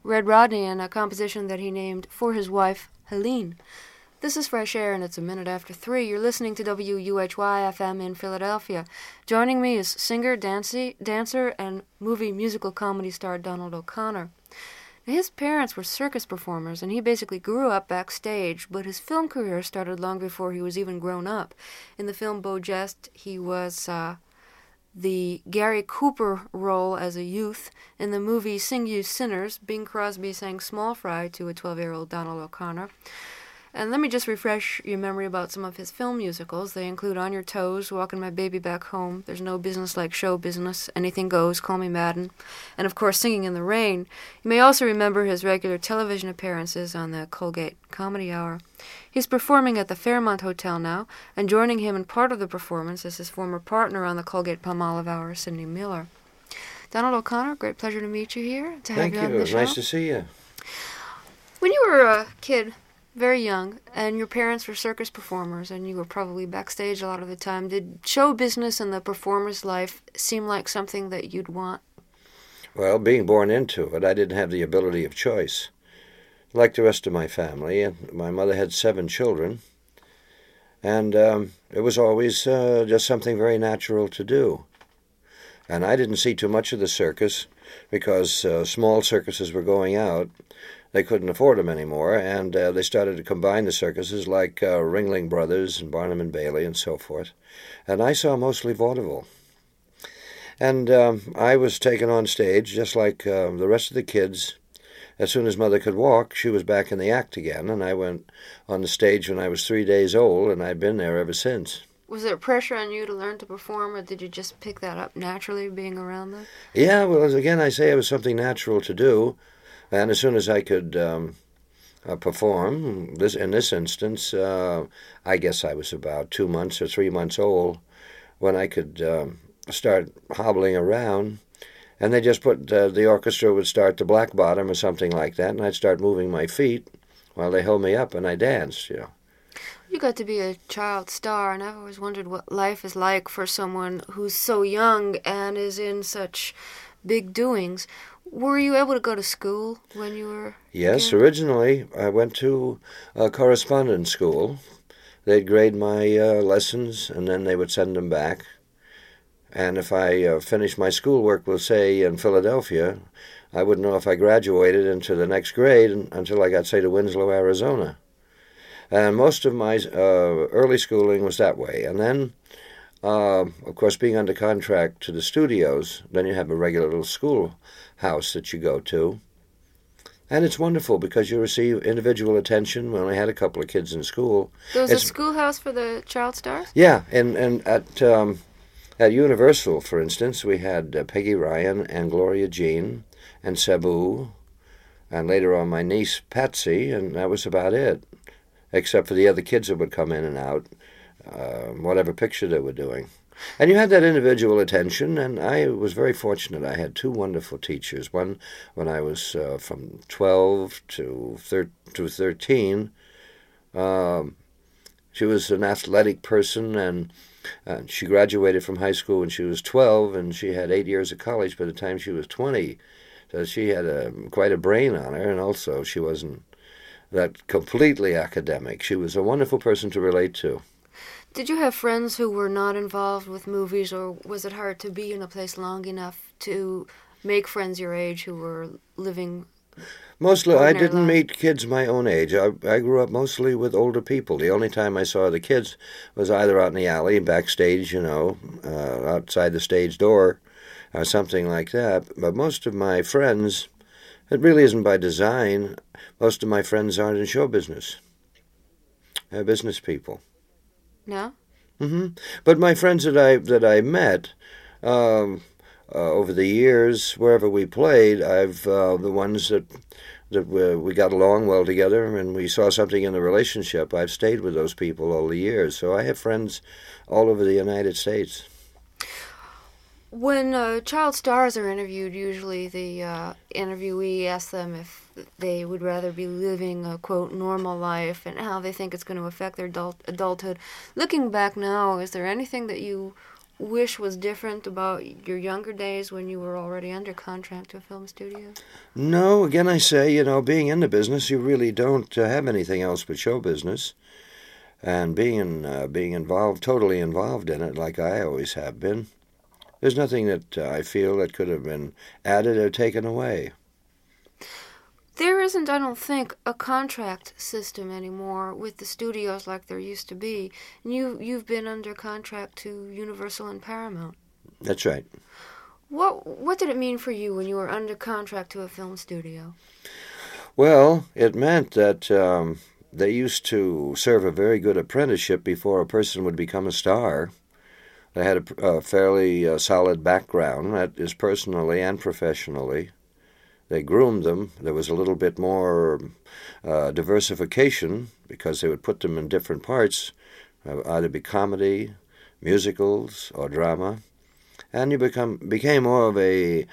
Red Rodney and a composition that he named for his wife, Helene. This is Fresh Air, and it's a minute after 3. You're listening to WUHY-FM in Philadelphia. Joining me is singer, dancer, and movie musical comedy star Donald O'Connor. Now, his parents were circus performers, and he basically grew up backstage, but his film career started long before he was even grown up. In the film Beau Geste, he was the Gary Cooper role as a youth. In the movie Sing You Sinners, Bing Crosby sang Small Fry to a 12-year-old Donald O'Connor. And let me just refresh your memory about some of his film musicals. They include On Your Toes, Walking My Baby Back Home, There's No Business Like Show Business, Anything Goes, Call Me Madden, and of course Singing in the Rain. You may also remember his regular television appearances on the Colgate Comedy Hour. He's performing at the Fairmont Hotel now, and joining him in part of the performance is his former partner on the Colgate-Palmolive Hour, Sidney Miller. Donald O'Connor, great pleasure to meet you here, to have you on the show. Nice to see you. When you were a kid, very young, and your parents were circus performers, and you were probably backstage a lot of the time, did show business and the performer's life seem like something that you'd want? Well, being born into it, I didn't have the ability of choice. Like the rest of my family, and my mother had 7 children, and it was always just something very natural to do. And I didn't see too much of the circus because small circuses were going out. They couldn't afford them anymore, and they started to combine the circuses like Ringling Brothers and Barnum and Bailey and so forth. And I saw mostly vaudeville. And I was taken on stage just like the rest of the kids. As soon as Mother could walk, she was back in the act again, and I went on the stage when I was 3 days old, and I've been there ever since. Was there pressure on you to learn to perform, or did you just pick that up naturally, being around them? Yeah, well, again, I say it was something natural to do. And as soon as I could perform, in this instance, I guess I was about 2 months or 3 months old when I could start hobbling around. And they just the orchestra would start the Black Bottom or something like that, and I'd start moving my feet while they held me up, and I danced, you know. You got to be a child star, and I've always wondered what life is like for someone who's so young and is in such big doings. Were you able to go to school when you were Yes, originally I went to a correspondence school. They'd grade my lessons, and then they would send them back. And if I finished my schoolwork, we'll say, in Philadelphia, I wouldn't know if I graduated into the next grade until I got, say, to Winslow, Arizona. And most of my early schooling was that way. And then, of course, being under contract to the studios, then you have a regular little schoolhouse that you go to. And it's wonderful because you receive individual attention. We only had a couple of kids in school. There was a schoolhouse for the child stars? Yeah, and at Universal, for instance, we had Peggy Ryan and Gloria Jean and Sabu, and later on my niece Patsy, and that was about it, except for the other kids that would come in and out, whatever picture they were doing. And you had that individual attention, and I was very fortunate. I had 2 wonderful teachers. One when I was from 12 to 13. She was an athletic person, and she graduated from high school when she was 12, and she had 8 years of college by the time she was 20. So she had quite a brain on her, and also she wasn't that completely academic. She was a wonderful person to relate to. Did you have friends who were not involved with movies, or was it hard to be in a place long enough to make friends your age who were living? Mostly, I didn't meet kids my own age. I grew up mostly with older people. The only time I saw the kids was either out in the alley, backstage, outside the stage door, or something like that. But most of my friends, it really isn't by design, most of my friends aren't in show business. They're business people. No? Mm-hmm. But my friends that I met over the years, wherever we played, the ones that we got along well together and we saw something in the relationship, I've stayed with those people all the years. So I have friends all over the United States. When child stars are interviewed, usually the interviewee asks them if they would rather be living a, quote, normal life and how they think it's going to affect their adulthood. Looking back now, is there anything that you wish was different about your younger days when you were already under contract to a film studio? No, again I say, being in the business, you really don't have anything else but show business. And being involved, totally involved in it, like I always have been, there's nothing that I feel that could have been added or taken away. There isn't, I don't think, a contract system anymore with the studios like there used to be. You've been under contract to Universal and Paramount. That's right. What did it mean for you when you were under contract to a film studio? Well, it meant that they used to serve a very good apprenticeship before a person would become a star. They had a fairly solid background, that is personally and professionally. They groomed them. There was a little bit more diversification because they would put them in different parts, either be comedy, musicals, or drama. And you became more of a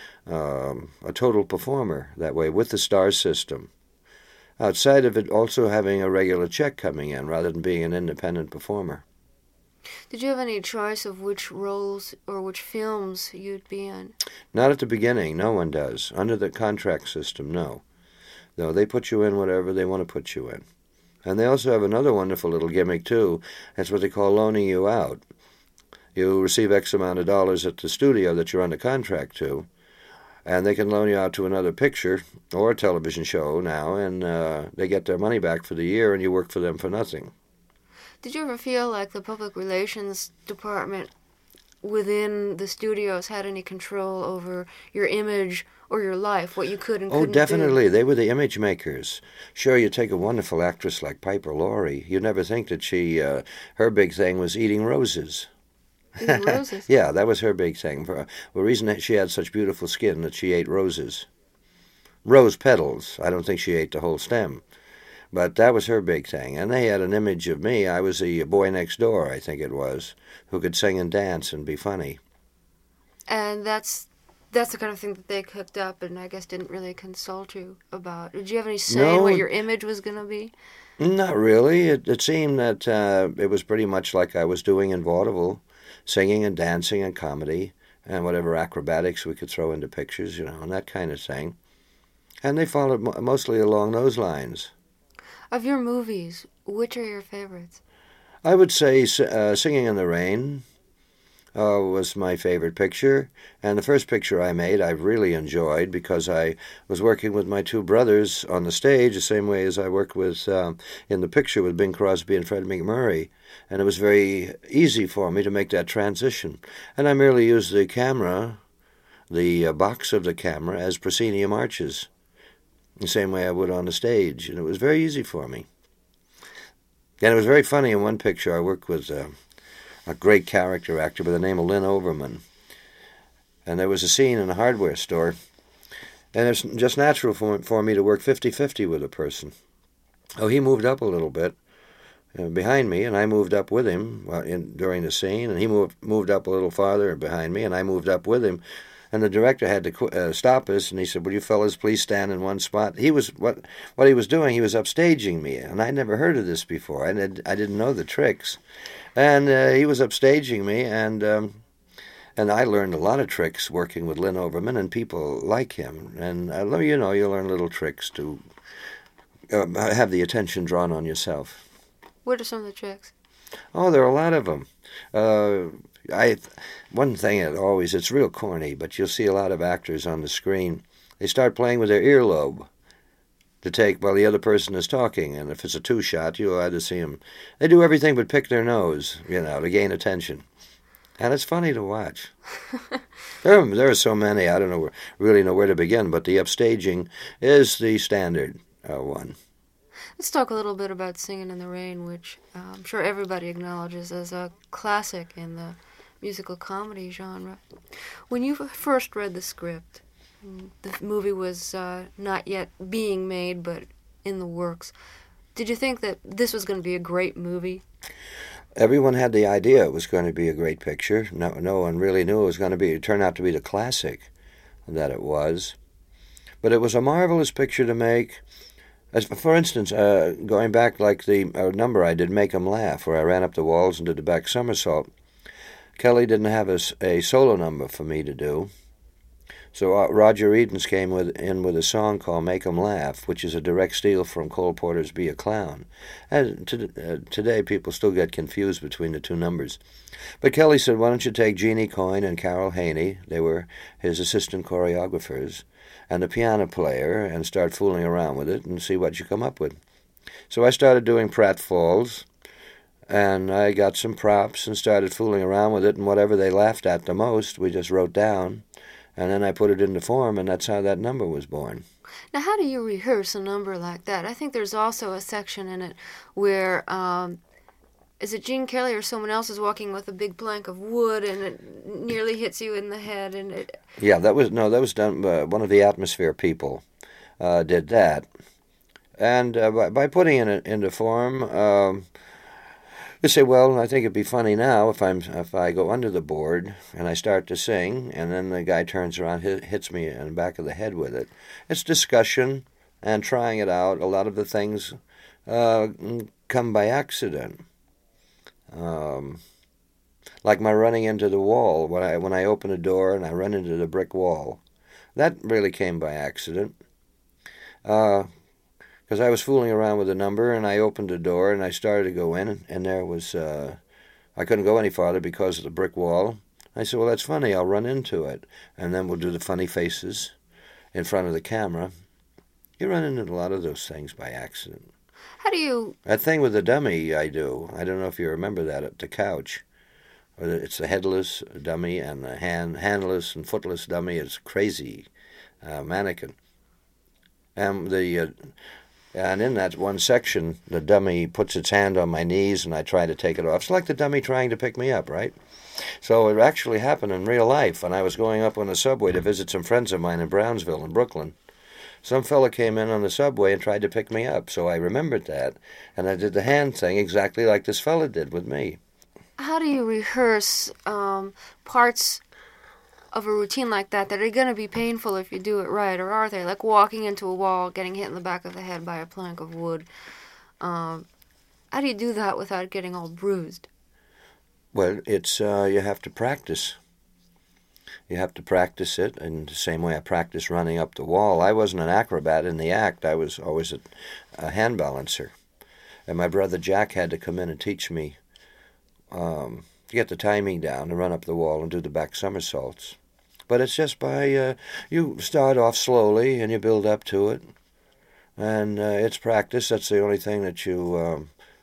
total performer that way with the star system. Outside of it, also having a regular check coming in rather than being an independent performer. Did you have any choice of which roles or which films you'd be in? Not at the beginning. No one does. Under the contract system, no. No, they put you in whatever they want to put you in. And they also have another wonderful little gimmick, too. That's what they call loaning you out. You receive X amount of dollars at the studio that you're under contract to, and they can loan you out to another picture or a television show now, and they get their money back for the year, and you work for them for nothing. Did you ever feel like the public relations department within the studios had any control over your image or your life, what you could and couldn't do? Oh, definitely. They were the image makers. Sure, you take a wonderful actress like Piper Laurie. You'd never think that her big thing was eating roses. Eating roses? Yeah, that was her big thing. For the reason that she had such beautiful skin, that she ate roses. Rose petals. I don't think she ate the whole stem. But that was her big thing. And they had an image of me. I was the boy next door, I think it was, who could sing and dance and be funny. And that's the kind of thing that they cooked up and I guess didn't really consult you about. Did you have any say in what your image was going to be? Not really. It seemed that it was pretty much like I was doing in vaudeville, singing and dancing and comedy and whatever acrobatics we could throw into pictures, and that kind of thing. And they followed mostly along those lines. Of your movies, which are your favorites? I would say Singing in the Rain was my favorite picture. And the first picture I made I really enjoyed because I was working with my two brothers on the stage the same way as I worked with in the picture with Bing Crosby and Fred MacMurray. And it was very easy for me to make that transition. And I merely used the camera, the box of the camera, as proscenium arches, the same way I would on the stage. And it was very easy for me. And it was very funny. In one picture, I worked with a great character actor by the name of Lynn Overman. And there was a scene in a hardware store. And it's just natural for me to work 50-50 with a person. Oh, he moved up a little bit behind me, and I moved up with him during the scene. And he moved up a little farther behind me, and I moved up with him. And the director had to stop us, and he said, "Will you fellas please stand in one spot?" He was what he was doing. He was upstaging me, and I'd never heard of this before. I didn't know the tricks, and he was upstaging me, and I learned a lot of tricks working with Lynn Overman and people like him. And you learn little tricks to have the attention drawn on yourself. What are some of the tricks? Oh, there are a lot of them. One thing it's real corny, but you'll see a lot of actors on the screen. They start playing with their earlobe to take while the other person is talking, and if it's a two-shot, you'll either see them. They do everything but pick their nose, to gain attention, and it's funny to watch. There are so many. I don't really know where to begin, but the upstaging is the standard one. Let's talk a little bit about Singing in the Rain, which I'm sure everybody acknowledges as a classic in the musical comedy genre. When you first read the script, the movie was not yet being made, but in the works. Did you think that this was going to be a great movie? Everyone had the idea it was going to be a great picture. No one really knew it was going to turn out to be the classic that it was. But it was a marvelous picture to make. As for instance, going back like the number I did, Make 'Em Laugh, where I ran up the walls and did the back somersault. Kelly didn't have a solo number for me to do. So Roger Edens came in with a song called Make 'Em Laugh, which is a direct steal from Cole Porter's Be a Clown. And today people still get confused between the two numbers. But Kelly said, why don't you take Jeannie Coyne and Carol Haney, they were his assistant choreographers, and the piano player, and start fooling around with it and see what you come up with. So I started doing pratfalls, and I got some props and started fooling around with it, and whatever they laughed at the most, we just wrote down. And then I put it into form, and that's how that number was born. Now, how do you rehearse a number like that? I think there's also a section in it where, is it Gene Kelly or someone else is walking with a big plank of wood, and it nearly hits you in the head, and it... Yeah, that was done by one of the Atmosphere people did that. And by putting it into form... You say, well, I think it'd be funny now if I go under the board and I start to sing, and then the guy turns around, hits me in the back of the head with it. It's discussion and trying it out. A lot of the things come by accident, like my running into the wall when I open a door and I run into the brick wall. That really came by accident. Because I was fooling around with a number, and I opened the door, and I started to go in, and there was, I couldn't go any farther because of the brick wall. I said, well, that's funny, I'll run into it, and then we'll do the funny faces in front of the camera. You run into a lot of those things by accident. How do you... That thing with the dummy I do, I don't know if you remember that at the couch. It's the headless dummy and the handless and footless dummy. It's crazy mannequin. And in that one section, the dummy puts its hand on my knees, and I try to take it off. It's like the dummy trying to pick me up, right? So it actually happened in real life. When I was going up on the subway to visit some friends of mine in Brownsville in Brooklyn, some fella came in on the subway and tried to pick me up. So I remembered that, and I did the hand thing exactly like this fella did with me. How do you rehearse parts of a routine like that are going to be painful if you do it right, or are they? Like walking into a wall, getting hit in the back of the head by a plank of wood. How do you do that without getting all bruised? Well, it's you have to practice. You have to practice it in the same way I practice running up the wall. I wasn't an acrobat in the act. I was always a hand balancer. And my brother Jack had to come in and teach me to get the timing down to run up the wall and do the back somersaults. But it's just by, you start off slowly and you build up to it. And it's practice. That's the only thing that you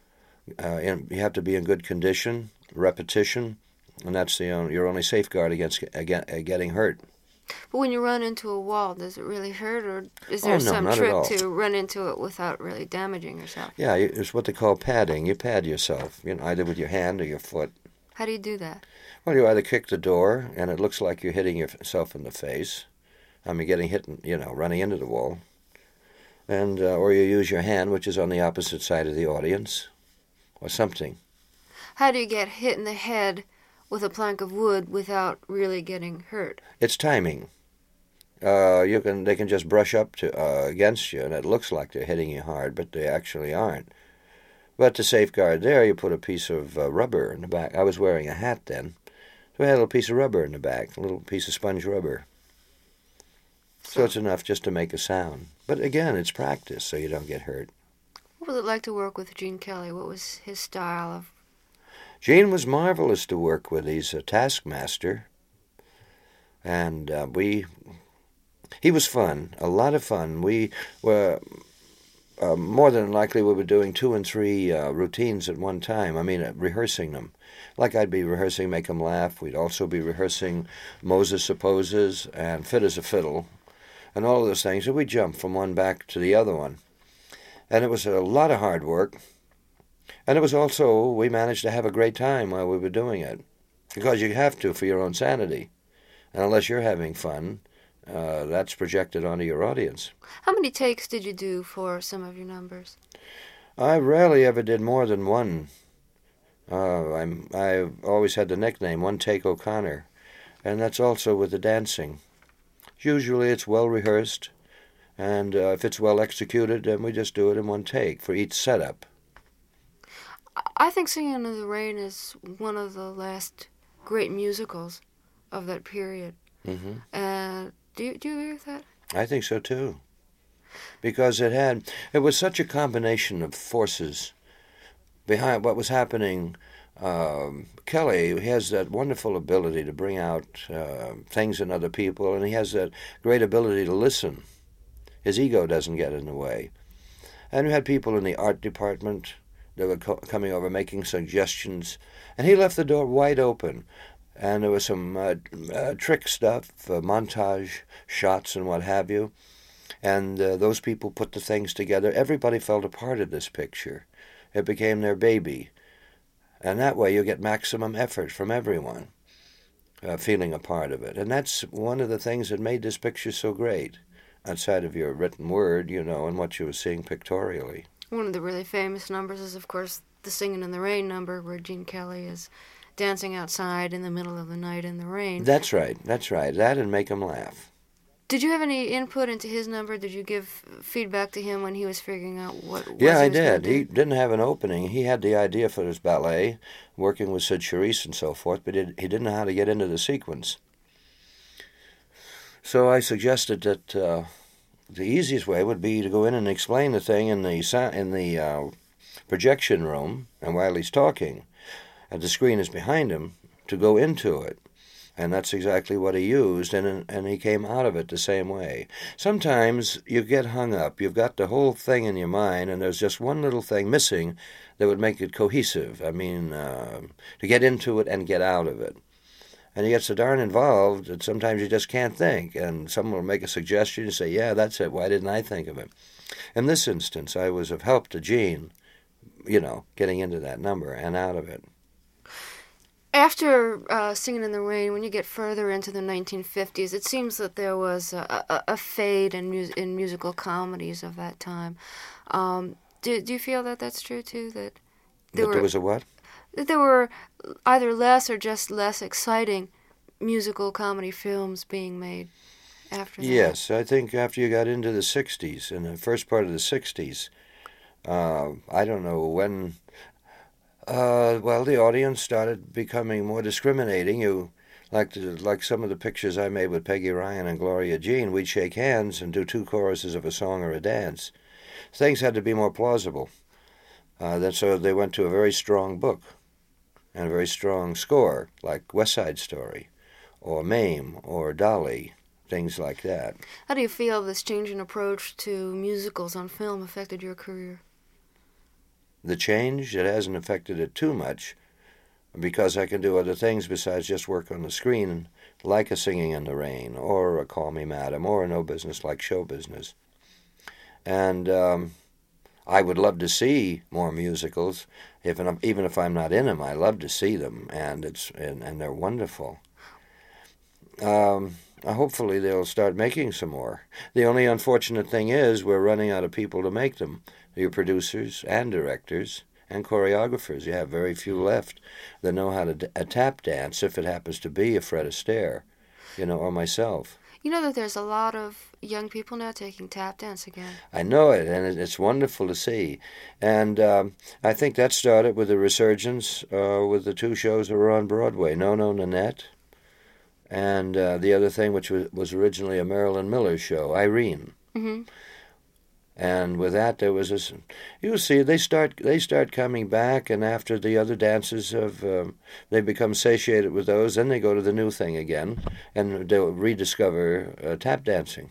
have to be in good condition, repetition, and that's your only safeguard against getting hurt. But when you run into a wall, does it really hurt, or is there some trick to run into it without really damaging yourself? Yeah, it's what they call padding. You pad yourself, either with your hand or your foot. How do you do that? Well, you either kick the door, and it looks like you're hitting yourself in the face. I mean, getting hit, running into the wall. And or you use your hand, which is on the opposite side of the audience, or something. How do you get hit in the head with a plank of wood without really getting hurt? It's timing. They can just brush up against you, and it looks like they're hitting you hard, but they actually aren't. But to safeguard there, you put a piece of rubber in the back. I was wearing a hat then. So I had a little piece of rubber in the back, a little piece of sponge rubber. So it's enough just to make a sound. But again, it's practice, so you don't get hurt. What was it like to work with Gene Kelly? What was his style of... Gene was marvelous to work with. He's a taskmaster. And he was fun, a lot of fun. We were... more than likely, we were doing 2 and 3 routines at one time. I mean, rehearsing them. Like I'd be rehearsing Make 'Em Laugh. We'd also be rehearsing Moses Supposes and Fit as a Fiddle and all of those things. So we'd jump from one back to the other one. And it was a lot of hard work. And it was also, we managed to have a great time while we were doing it. Because you have to for your own sanity. And unless you're having fun, that's projected onto your audience. How many takes did you do for some of your numbers? I rarely ever did more than one. I've always had the nickname One Take O'Connor, and that's also with the dancing. Usually it's well rehearsed, and if it's well executed, then we just do it in one take for each setup. I think Singing in the Rain is one of the last great musicals of that period. Mm-hmm. Do you agree with that? I think so too, because it was such a combination of forces behind what was happening. Kelly has that wonderful ability to bring out things in other people, and he has that great ability to listen. His ego doesn't get in the way. And we had people in the art department that were coming over making suggestions, and he left the door wide open. And there was some trick stuff, montage shots and what have you. And those people put the things together. Everybody felt a part of this picture. It became their baby. And that way you get maximum effort from everyone feeling a part of it. And that's one of the things that made this picture so great, outside of your written word, and what you were seeing pictorially. One of the really famous numbers is, of course, the Singin' in the Rain number, where Gene Kelly is dancing outside in the middle of the night in the rain. That's right. That and Make 'Em Laugh. Did you have any input into his number? Did you give feedback to him when he was figuring out what? Yeah, I did. He didn't have an opening. He had the idea for his ballet, working with Sid Charisse and so forth, but he didn't know how to get into the sequence. So I suggested that the easiest way would be to go in and explain the thing in the projection room, and while he's talking, and the screen is behind him, to go into it. And that's exactly what he used, and he came out of it the same way. Sometimes you get hung up. You've got the whole thing in your mind, and there's just one little thing missing that would make it cohesive. I mean, to get into it and get out of it. And you get so darn involved that sometimes you just can't think, and someone will make a suggestion, you say, yeah, that's it, why didn't I think of it? In this instance, I was of help to Gene, getting into that number and out of it. After Singin' in the Rain, when you get further into the 1950s, it seems that there was a fade in musical comedies of that time. Do you feel that that's true, too? That there was a what? That there were either less or just less exciting musical comedy films being made after that? Yes, I think after you got into the 60s, in the first part of the 60s, I don't know when... the audience started becoming more discriminating. Like some of the pictures I made with Peggy Ryan and Gloria Jean, we'd shake hands and do 2 choruses of a song or a dance. Things had to be more plausible. So they went to a very strong book and a very strong score, like West Side Story or Mame or Dolly, things like that. How do you feel this change in approach to musicals on film affected your career? The change, it hasn't affected it too much, because I can do other things besides just work on the screen, like a Singing in the Rain, or a Call Me Madam, or a No Business Like Show Business. And I would love to see more musicals. Even if I'm not in them, I love to see them, and they're wonderful. Hopefully they'll start making some more. The only unfortunate thing is we're running out of people to make them. Your producers and directors and choreographers. You have very few left that know how to tap dance, if it happens to be a Fred Astaire, or myself. You know that there's a lot of young people now taking tap dance again. I know it, and it's wonderful to see. And I think that started with the resurgence with the 2 shows that were on Broadway, No No Nanette, and the other thing, which was originally a Marilyn Miller show, Irene. Mm-hmm. And with that, there was this. You'll see, they start coming back, and after the other dances they become satiated with those. Then they go to the new thing again, and they'll rediscover tap dancing.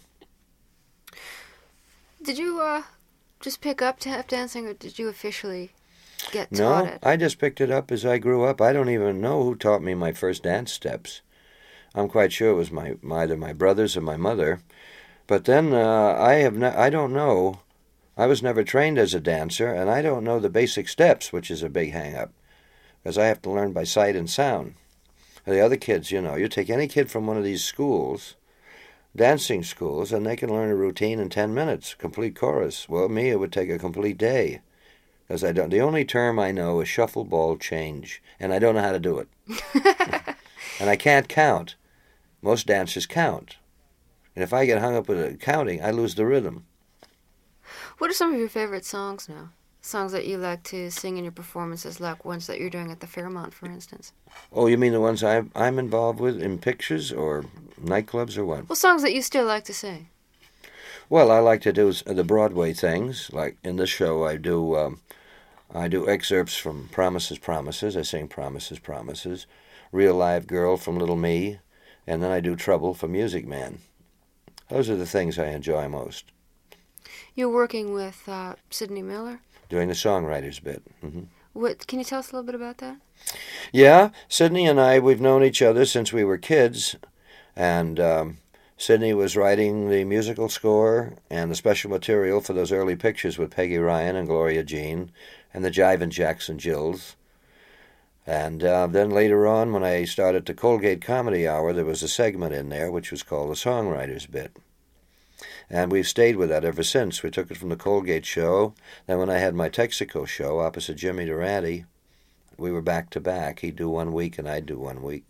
Did you just pick up tap dancing, or did you officially get taught it? No, I just picked it up as I grew up. I don't even know who taught me my first dance steps. I'm quite sure it was either my brothers or my mother. But then I don't know. I was never trained as a dancer, and I don't know the basic steps, which is a big hang-up, because I have to learn by sight and sound. The other kids, you take any kid from one of these schools, dancing schools, and they can learn a routine in 10 minutes, complete chorus. Well, me, it would take a complete day, because I don't. The only term I know is shuffle, ball, change, and I don't know how to do it. And I can't count. Most dancers count. And if I get hung up with counting, I lose the rhythm. What are some of your favorite songs now? songs that you like to sing in your performances, like ones that you're doing at the Fairmont, for instance? Oh, you mean the ones I'm involved with in pictures or nightclubs or what? Well, songs that you still like to sing. Well, I like to do the Broadway things. Like in this show, I do excerpts from Promises, Promises. I sing Promises, Promises. Real Live Girl from Little Me. And then I do Trouble for Music Man. Those are the things I enjoy most. You're working with Sidney Miller? Doing the songwriters bit. Mm-hmm. Can you tell us a little bit about that? Yeah, Sidney and I, we've known each other since we were kids. And Sidney was writing the musical score and the special material for those early pictures with Peggy Ryan and Gloria Jean and the Jivin' Jacks and Jills. And then later on, when I started the Colgate Comedy Hour, there was a segment in there which was called the Songwriters Bit. And we've stayed with that ever since. We took it from the Colgate show. Then when I had my Texaco show opposite Jimmy Durante, we were back to back. He'd do 1 week and I'd do 1 week.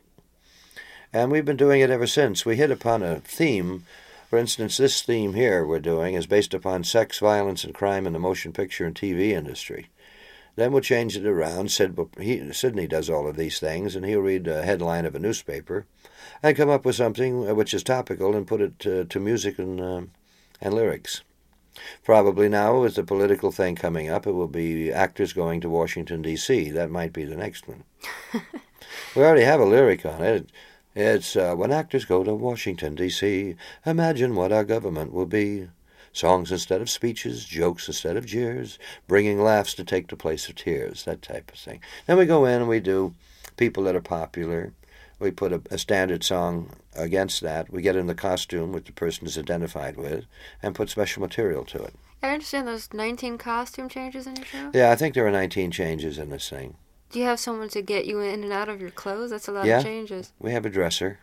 And we've been doing it ever since. We hit upon a theme. For instance, this theme here we're doing is based upon sex, violence, and crime in the motion picture and TV industry. Then we'll change it around. Sidney does all of these things, and he'll read a headline of a newspaper and come up with something which is topical and put it to music and lyrics. Probably now, with the political thing coming up, it will be actors going to Washington, D.C. That might be the next one. We already have a lyric on it. It's, when actors go to Washington, D.C., imagine what our government will be. Songs instead of speeches, jokes instead of jeers, bringing laughs to take the place of tears, that type of thing. Then we go in and we do people that are popular. We put a standard song against that. We get in the costume which the person is identified with and put special material to it. I understand there's 19 costume changes in your show? Yeah, I think there are 19 changes in this thing. Do you have someone to get you in and out of your clothes? That's a lot of changes. We have a dresser.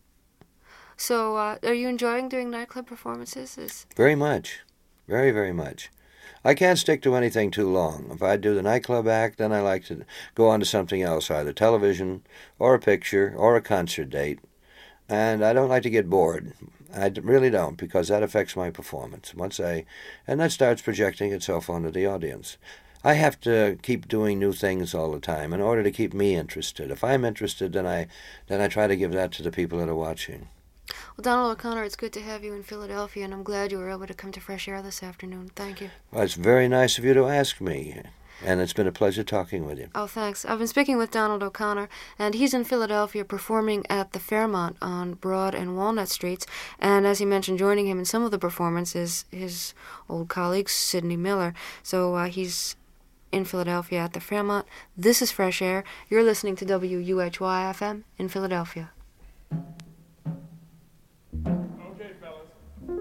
So, are you enjoying doing nightclub performances? Very much. Very, very much. I can't stick to anything too long. If I do the nightclub act, then I like to go on to something else, either television or a picture or a concert date. And I don't like to get bored. I really don't, because that affects my performance. And that starts projecting itself onto the audience. I have to keep doing new things all the time in order to keep me interested. If I'm interested, then I try to give that to the people that are watching. Well, Donald O'Connor, it's good to have you in Philadelphia, and I'm glad you were able to come to Fresh Air this afternoon. Thank you. Well, it's very nice of you to ask me, and it's been a pleasure talking with you. Oh, thanks. I've been speaking with Donald O'Connor, and he's in Philadelphia performing at the Fairmont on Broad and Walnut Streets. And as he mentioned, joining him in some of the performances, his old colleague, Sidney Miller. So he's in Philadelphia at the Fairmont. This is Fresh Air. You're listening to WUHY-FM in Philadelphia. Okay, fellas.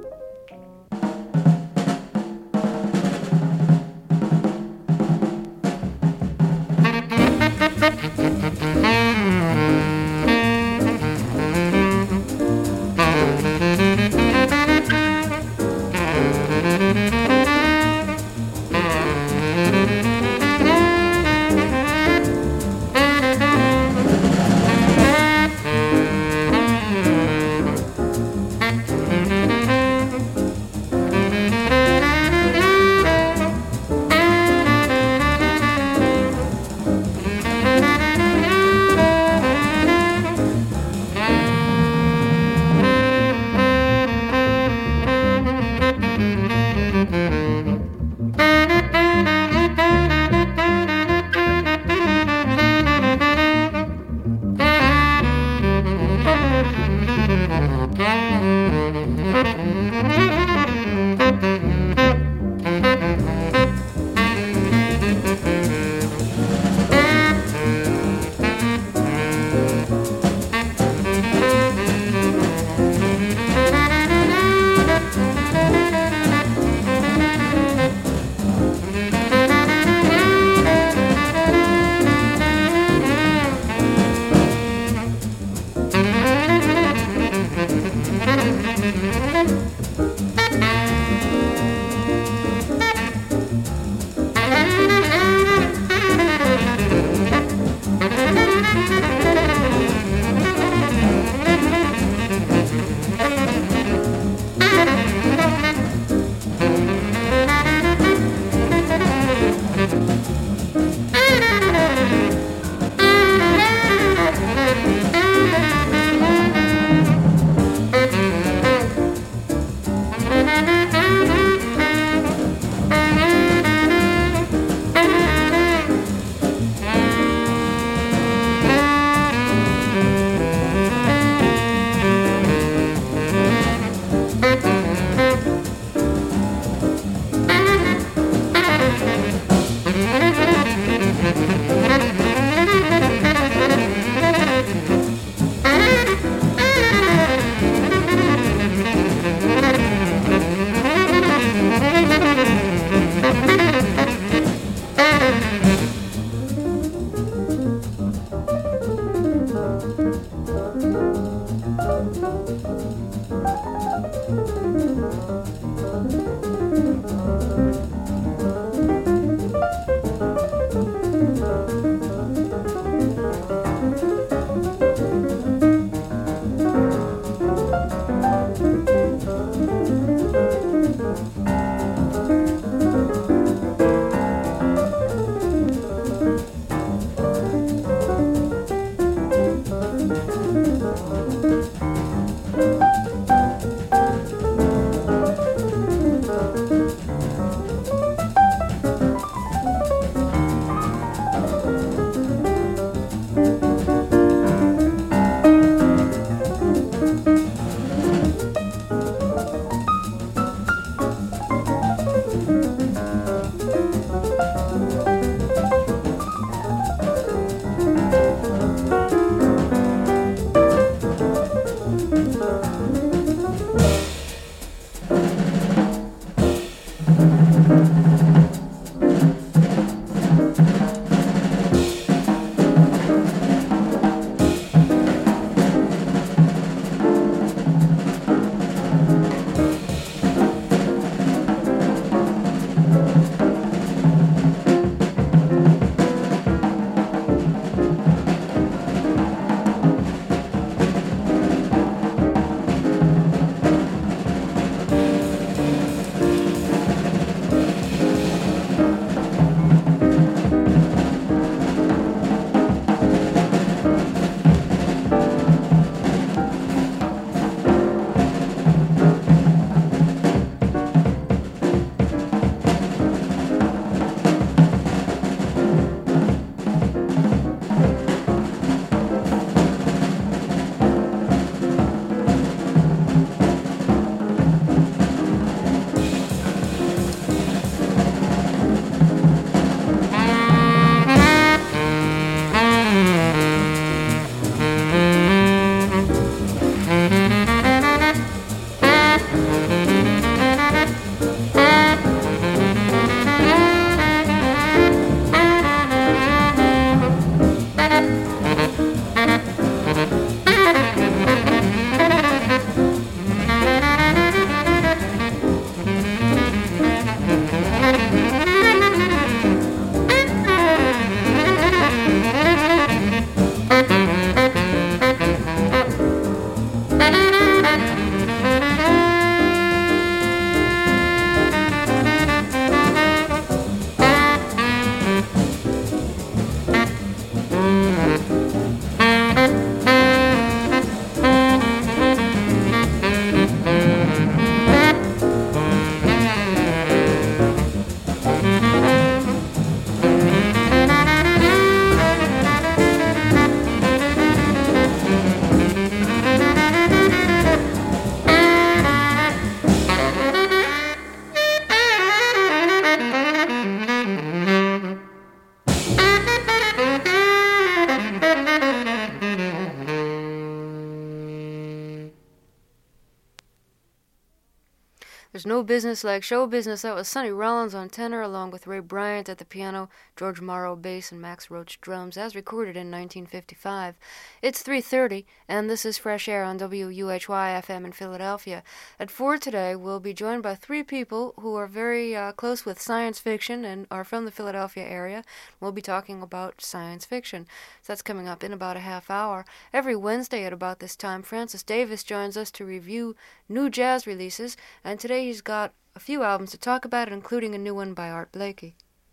There's No Business Like Show Business. That was Sonny Rollins on tenor, along with Ray Bryant at the piano, George Morrow bass, and Max Roach drums, as recorded in 1955. It's 3:30, and this is Fresh Air on WUHY FM in Philadelphia. At 4 today, we'll be joined by three people who are very close with science fiction and are from the Philadelphia area. We'll be talking about science fiction. So that's coming up in about a half hour. Every Wednesday at about this time, Francis Davis joins us to review new jazz releases, and today he's got a few albums to talk about, including a new one by Art Blakey.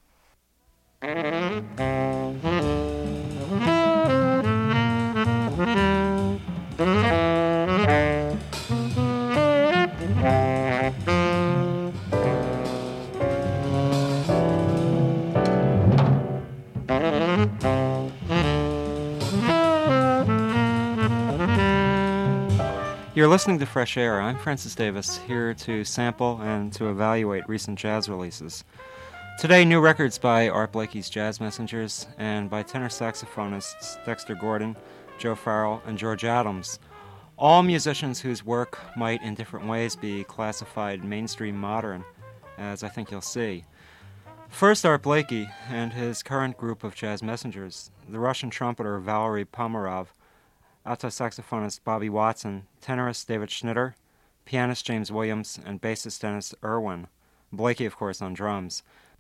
You're listening to Fresh Air. I'm Francis Davis, here to sample and to evaluate recent jazz releases. Today, new records by Art Blakey's Jazz Messengers and by tenor saxophonists Dexter Gordon, Joe Farrell, and George Adams, all musicians whose work might in different ways be classified mainstream modern, as I think you'll see. First, Art Blakey and his current group of jazz messengers, the Russian trumpeter Valery Pomarov, alto saxophonist Bobby Watson, tenorist David Schnitter, pianist James Williams, and bassist Dennis Irwin. Blakey, of course, on drums.